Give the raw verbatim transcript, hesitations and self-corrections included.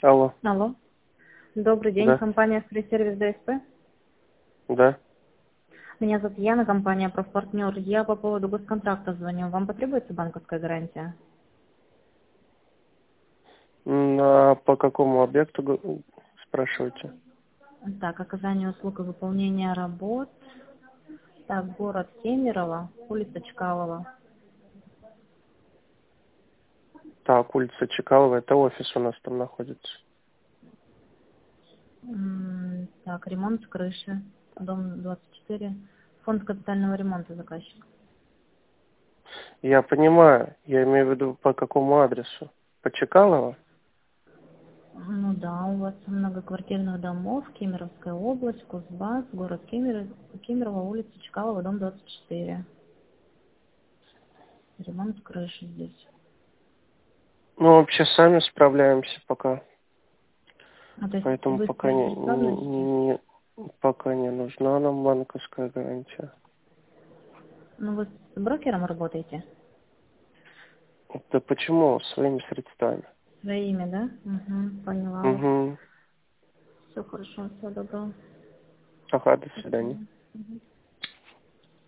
Алло. Алло. Добрый день, Да. компания «Строй-сервис» ДСП. Да. Меня зовут Яна, компания «Профпартнер». Я по поводу госконтракта звоню. Вам потребуется банковская гарантия? М, А по какому объекту г- спрашиваете? Так, оказание услуг и выполнение работ. Так, город Кемерово, улица Чкалова. Так, улица Чекалова, это офис у нас там находится. М, Так, ремонт крыши, дом двадцать четыре. Фонд капитального ремонта заказчик. Я понимаю, я имею в виду по какому адресу? По Чекалова? Ну да, у вас многоквартирных домов, Кемеровская область, Кузбасс, город Кемер... Кемерово, улица Чкалова, дом двадцать четыре. Ремонт крыши здесь. Ну, вообще сами справляемся пока, А то есть поэтому вы пока не, не- справляетесь? не- не- пока не нужна нам банковская гарантия. Ну, вы с брокером работаете? Да почему? Своими средствами. Своими, да? Угу, поняла вас. Угу. Все хорошо, всего доброго. Ага, до До свидания. свидания. Мгм.